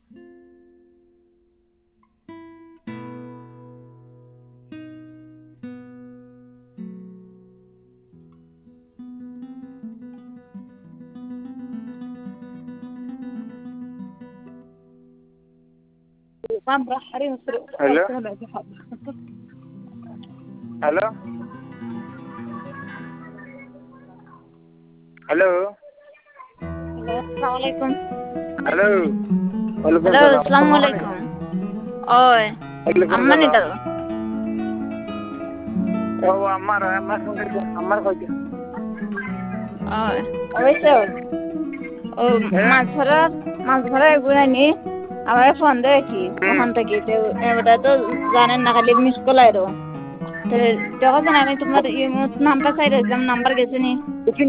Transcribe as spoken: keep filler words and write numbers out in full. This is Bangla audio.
Hello hello hello Assalamualaikum. Hello ওয়ালাইকুম Halo, সালাম সম্মানি Assalamualaikum. Oi, ওয়ালাইকুম aman সালাম itu. ও আমার আমার আমার কইতে Oi. Oiso. Oh, হ্যাঁ মাছ ধরার মাছ ধরার এগুলো নি আমার ফোন দেয় কি হুম ওখান থেকে তো ওটা তো জানেন না খালি মিস কল আইরো তো যখন আমি তোমার নাম্বার চাই নাম্বার গেছে নি